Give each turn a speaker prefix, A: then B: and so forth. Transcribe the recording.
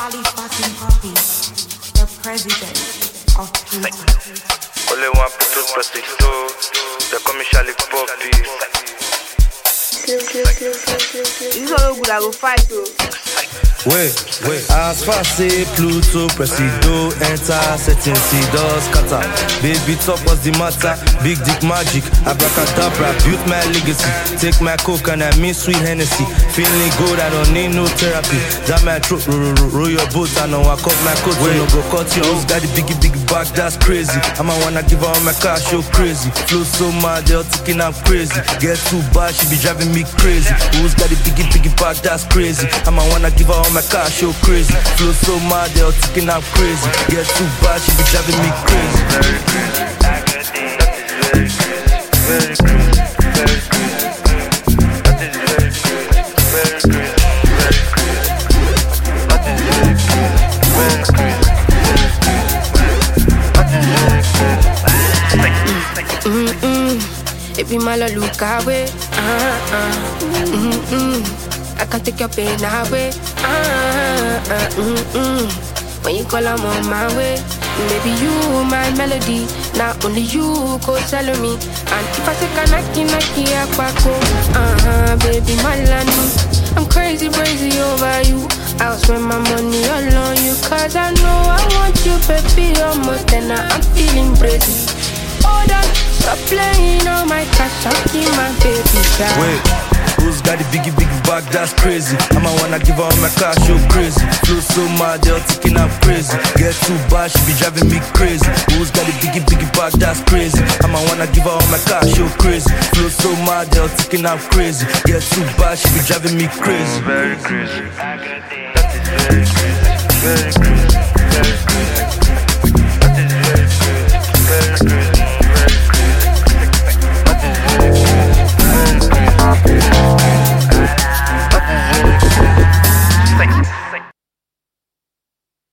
A: Charlie fucking Poppy, the president of Pluto.
B: Only one Pluto presido, they call me Charlie Poppy.
C: This is all good, I go fight though.
D: Wait, as far say Pluto, Presido, enter, setting doors, scatter. Baby top, what's the matter? Big dick magic, abracadabra, built my legacy. Take my coke and I mean sweet Hennessy. Feeling good, I don't need no therapy. That my throat, roll your boat, I know I cut my coat. When no go cut your house, got the big back, that's crazy. I'ma wanna give her all my cash, show crazy. Flow so mad, they're ticking, I'm crazy. Get too bad, she be driving me crazy. Who's got the big back, that's crazy. I'ma wanna give her all my car show crazy. Flow so mad, they're ticking out crazy. Get too bad, she be driving me crazy.
B: Very crazy, that is very crazy. Very crazy, very crazy. That is very crazy, very crazy, very crazy. That is very crazy, very crazy, very crazy.
E: It be my look away. I can take your pain away. When you call, I'm on my way. Baby, you my melody. Not only you go sell me. And if I say kanaki, I baby, my land. I'm crazy over you. I'll spend my money all on you. Cause I know I want you, baby, almost. And I'm feeling crazy. Hold on, stop playing on my cash. I'll keep my baby child.
D: Wait. Who's got the big back, that's crazy. I'ma wanna give her all my cash, show crazy. Flow so mad, they're ticking up crazy. Get too bad, she be driving me crazy. Who's got the big back, that's crazy. I'ma wanna give her all my cash, show crazy. Flow so mad, they're ticking up crazy. Get too bad, she be driving me crazy.
B: Very crazy, that is very crazy, very crazy.